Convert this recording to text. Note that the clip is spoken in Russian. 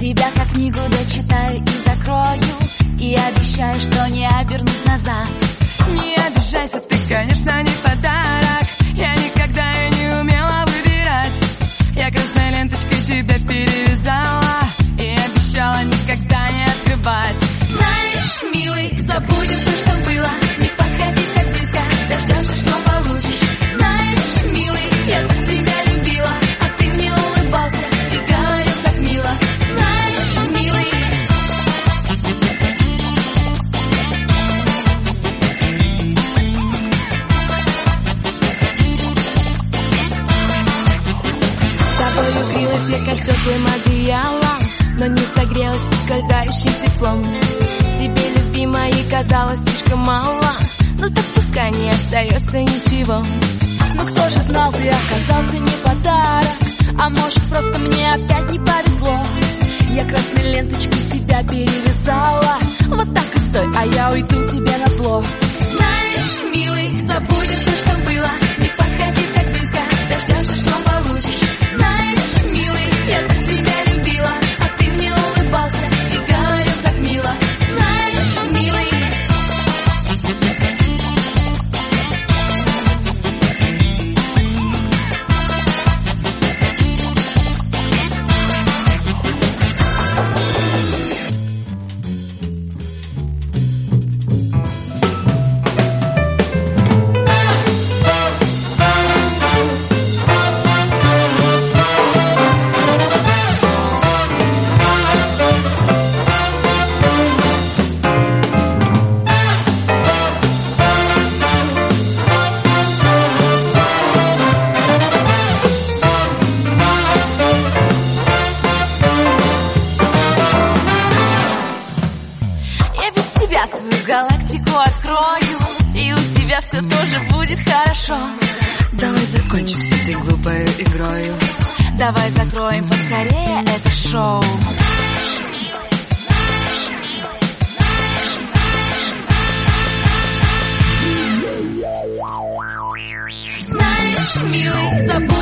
тебя как книгу дочитаю и закрою, и обещаю, что не обернусь назад. Не обижайся, ты, конечно, не подарок. Я никогда и не умела выбирать. Я красной ленточкой тебя перевязала и обещала никогда не открывать. Знаешь, милый, забудем все, что было. Не подходи так близко, дождешься, что получишь. Знаешь, милый, я так тебя любила, а ты мне улыбался и говорил так мило. Знаешь, милый, с тобой укрылась я как теплым одеялом, но не согрелась ускользающим теплом. Тебе, любимой, казалось слишком мало, но так пускай не остается ничего. Но кто же знал, ты оказался не подарок, а может просто мне опять не повезло. Я красной ленточкой себя перевязала, вот так и стой, а я уйду тебе назло. Знаешь, милый, забудем все, что было. Не подходи так близко, дождешься, что получишь. Знаешь, милый, я так тебя любила, а ты мне улыбался и говорил так мило. Знаешь, милый, свою галактику открою, и у тебя все тоже будет хорошо. Давай закончим с этой глупой игрою. Давай закроем поскорее это шоу. Знаешь, милый, забудь